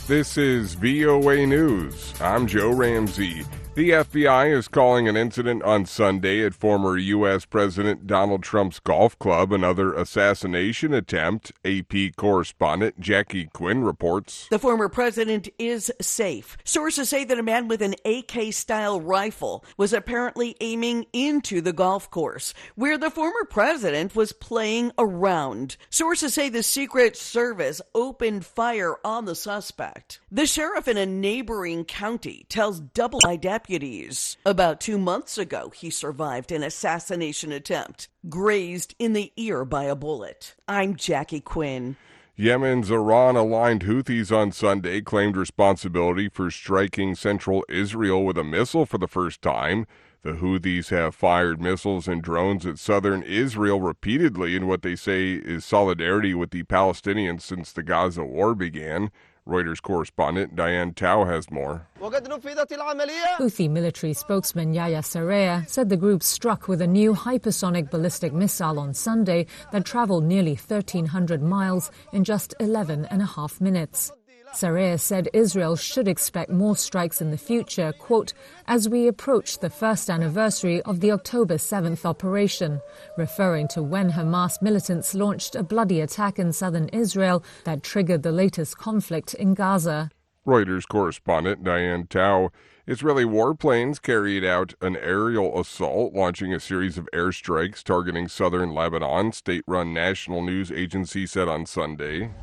This is VOA News. I'm Joe Ramsey. The FBI is calling an incident on Sunday at former U.S. President Donald Trump's golf club another assassination attempt. AP correspondent Jackie Quinn reports. The former president is safe. Sources say that a man with an AK-style rifle was apparently aiming into the golf course, where the former president was playing around. Sources say the Secret Service opened fire on the suspect. The sheriff in a neighboring county tells Double I deputies about 2 months ago he survived an assassination attempt, grazed in the ear by a bullet. I'm Jackie Quinn. Yemen's Iran-aligned Houthis on Sunday claimed responsibility for striking central Israel with a missile for the first time. The Houthis have fired missiles and drones at southern Israel repeatedly in what they say is solidarity with the Palestinians since the Gaza war began. Reuters correspondent Diane Tao has more. Houthi military spokesman Yahya Saraya said the group struck with a new hypersonic ballistic missile on Sunday that traveled nearly 1,300 miles in just 11 and a half minutes. Saraya said Israel should expect more strikes in the future, quote, as we approach the first anniversary of the October 7th operation, referring to when Hamas militants launched a bloody attack in southern Israel that triggered the latest conflict in Gaza. Reuters correspondent Diane Tao. Israeli warplanes carried out an aerial assault, launching a series of airstrikes targeting southern Lebanon, state-run national news agency said on Sunday.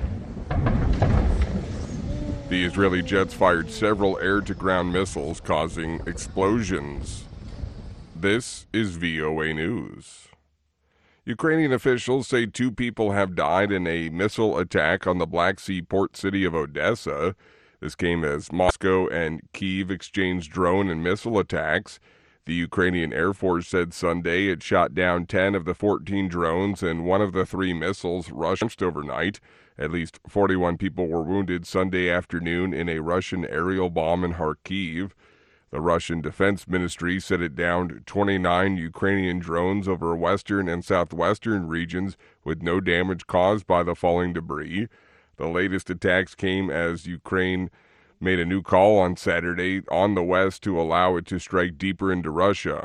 The Israeli jets fired several air-to-ground missiles, causing explosions. This is VOA News. Ukrainian officials say 2 people have died in a missile attack on the Black Sea port city of Odessa. This came as Moscow and Kyiv exchanged drone and missile attacks. The Ukrainian Air Force said Sunday it shot down 10 of the 14 drones and 1 of the 3 missiles rushed overnight. At least 41 people were wounded Sunday afternoon in a Russian aerial bomb in Kharkiv. The Russian Defense Ministry said it downed 29 Ukrainian drones over western and southwestern regions with no damage caused by the falling debris. The latest attacks came as Ukraine made a new call on Saturday on the west to allow it to strike deeper into Russia.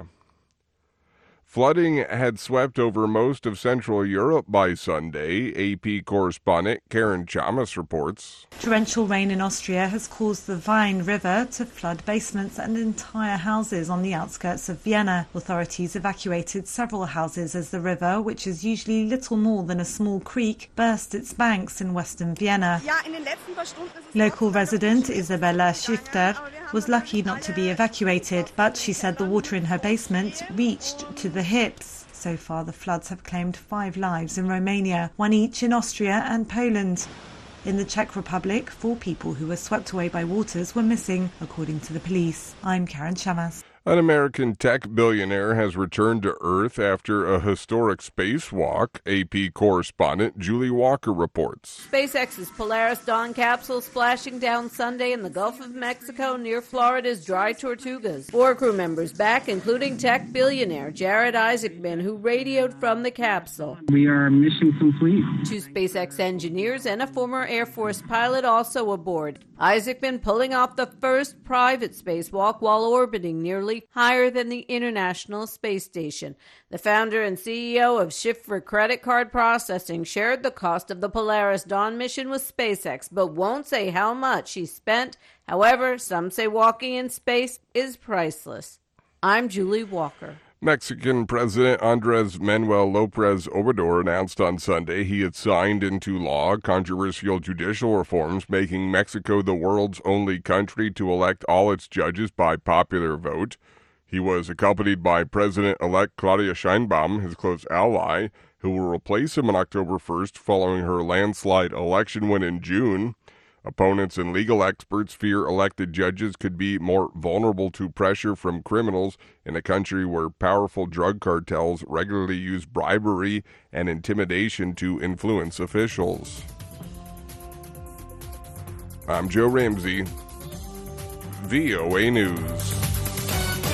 Flooding had swept over most of Central Europe by Sunday. AP correspondent Karen Chamas reports. Torrential rain in Austria has caused the Rhine River to flood basements and entire houses on the outskirts of Vienna. Authorities evacuated several houses as the river, which is usually little more than a small creek, burst its banks in western Vienna. Local resident Isabella Schifter was lucky not to be evacuated, but she said the water in her basement reached to the hips. So far, the floods have claimed 5 lives in Romania, 1 each in Austria and Poland. In the Czech Republic, 4 people who were swept away by waters were missing, according to the police. I'm Karen Chamas. An American tech billionaire has returned to Earth after a historic spacewalk. AP correspondent Julie Walker reports. SpaceX's Polaris Dawn capsule splashing down Sunday in the Gulf of Mexico near Florida's Dry Tortugas. 4 crew members back, including tech billionaire Jared Isaacman, who radioed from the capsule. We are mission complete. 2 SpaceX engineers and a former Air Force pilot also aboard. Isaacman pulling off the first private spacewalk while orbiting nearly higher than the International Space Station. The founder and CEO of Shift for Credit Card Processing shared the cost of the Polaris Dawn mission with SpaceX, but won't say how much he spent. However, some say walking in space is priceless. I'm Julie Walker. Mexican President Andrés Manuel López Obrador announced on Sunday he had signed into law controversial judicial reforms, making Mexico the world's only country to elect all its judges by popular vote. He was accompanied by President-elect Claudia Sheinbaum, his close ally, who will replace him on October 1st following her landslide election win in June. Opponents and legal experts fear elected judges could be more vulnerable to pressure from criminals in a country where powerful drug cartels regularly use bribery and intimidation to influence officials. I'm Joe Ramsey, VOA News.